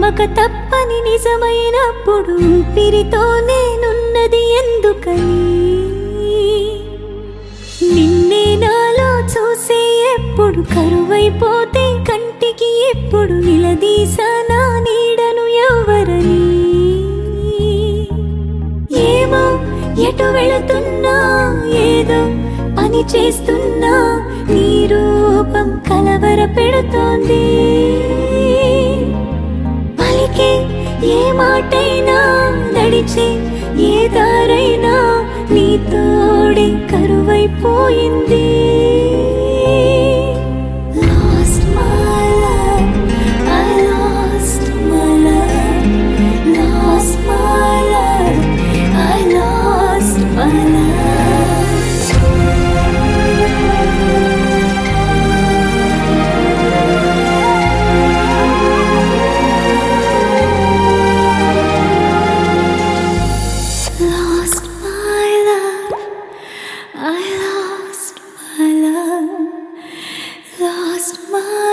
నమ్మక తప్పని నిజమైనప్పుడు ఊపిరితో నేనున్నది ఎందుకని? నిన్నే నాలో చూసే ఎప్పుడు కరువైపోతే కంటికి ఎప్పుడు నిలదీసా నా నీడను ఎవరని? ఏమో ఎటు వెళుతున్నా ఏదో పని చేస్తున్నా నీ రూపం కలవర పెడుతోంది. పలికే ఏ మాటైనా నడిచే ఏ దారైనా నీ తోడే కరువైపోయింది. Lost my love, I lost my love. Lost my love, I lost my love. Lost my love, I lost my love. Lost my